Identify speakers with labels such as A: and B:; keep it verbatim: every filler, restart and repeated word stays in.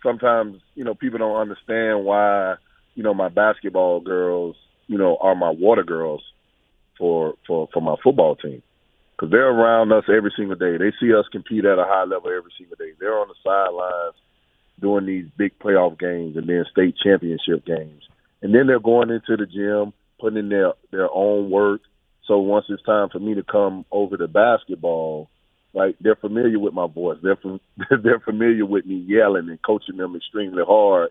A: sometimes, you know, people don't understand why, you know, my basketball girls, you know, are my water girls for for for my football team because they're around us every single day. They see us compete at a high level every single day. They're on the sidelines doing these big playoff games and then state championship games, and then they're going into the gym, putting in their their own work. So once it's time for me to come over to basketball, like they're familiar with my voice. They're fam- they're familiar with me yelling and coaching them extremely hard